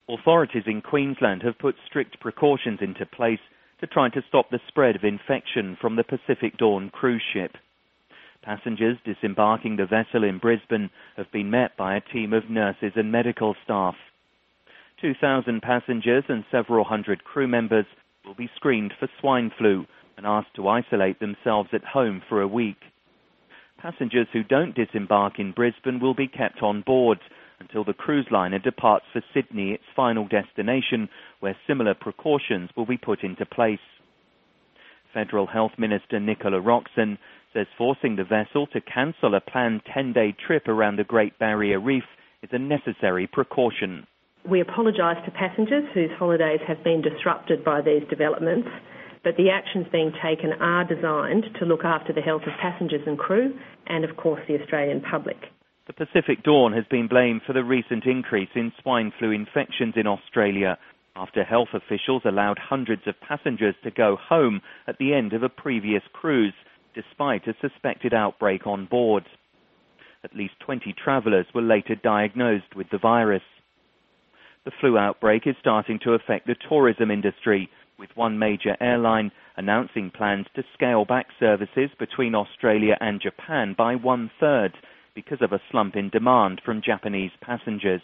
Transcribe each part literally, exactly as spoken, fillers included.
Authorities in Queensland have put strict precautions into place to try to stop the spread of infection from the Pacific Dawn cruise ship. Passengers disembarking the vessel in Brisbane have been met by a team of nurses and medical staff. two thousand passengers and several hundred crew members will be screened for swine flu and asked to isolate themselves at home for a week. Passengers who don't disembark in Brisbane will be kept on board until the cruise liner departs for Sydney, its final destination, where similar precautions will be put into place. Federal Health Minister Nicola Roxon says forcing the vessel to cancel a planned ten-day trip around the Great Barrier Reef is a necessary precaution. We apologise to passengers whose holidays have been disrupted by these developments, but the actions being taken are designed to look after the health of passengers and crew and, of course, the Australian public. The Pacific Dawn has been blamed for the recent increase in swine flu infections in Australia after health officials allowed hundreds of passengers to go home at the end of a previous cruise, despite a suspected outbreak on board. At least twenty travellers were later diagnosed with the virus. The flu outbreak is starting to affect the tourism industry, with one major airline announcing plans to scale back services between Australia and Japan by one-third because of a slump in demand from Japanese passengers.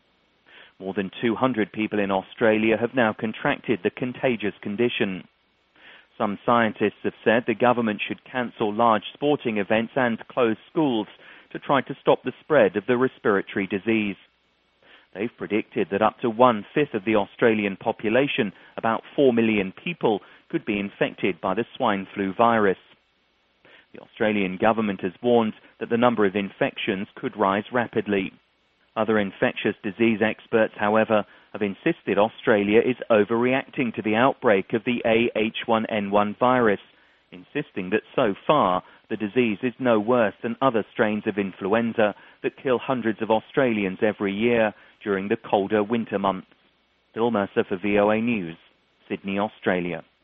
More than two hundred people in Australia have now contracted the contagious condition. Some scientists have said the government should cancel large sporting events and close schools to try to stop the spread of the respiratory disease. They've predicted that up to one-fifth of the Australian population, about four million people, could be infected by the swine flu virus. The Australian government has warned that the number of infections could rise rapidly. Other infectious disease experts, however, have insisted Australia is overreacting to the outbreak of the A H one N one virus, insisting that so far the disease is no worse than other strains of influenza that kill hundreds of Australians every year during the colder winter months. Bill Mercer for V O A News, Sydney, Australia.